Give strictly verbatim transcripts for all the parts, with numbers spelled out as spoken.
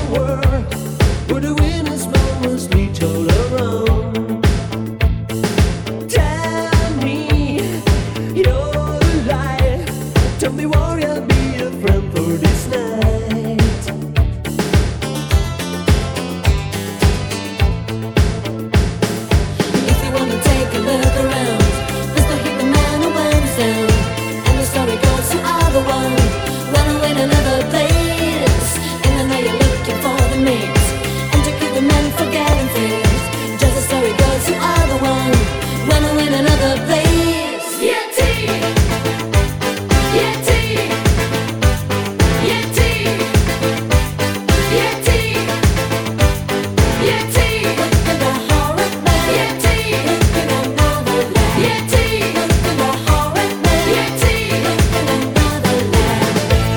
world where the winners moments meet all around. Tell me you're alive. Tell me why I'll be a friend for this night. If you wanna take a look around, there's no hidden man who went down, and the story goes to other one. Wanna win another place, and I know you're looking for the mix, and you keep the man forgetting things. Just the story goes to other one. Wanna win another place. Yeti, Yeti, Yeti, Yeti, Yeti. Look at the horror man. Yeti, look at another land. Yeti, look at the horror man. Yeti, look at another land.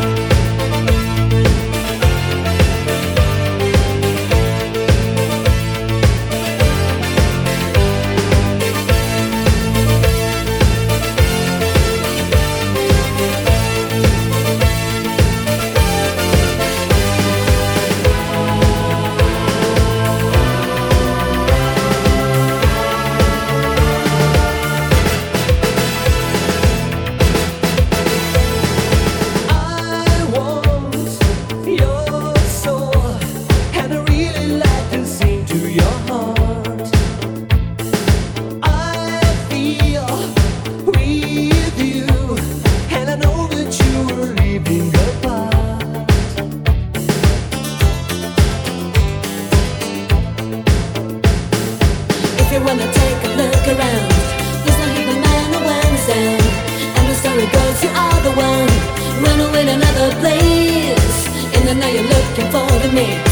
I want your soul, and I really like to sing to your heart. I feel with you, and I know that you are living apart. If you wanna take a look around, there's no hidden man who went down, and the story goes to other one. Wanna win another place, and I know you're looking for the mix,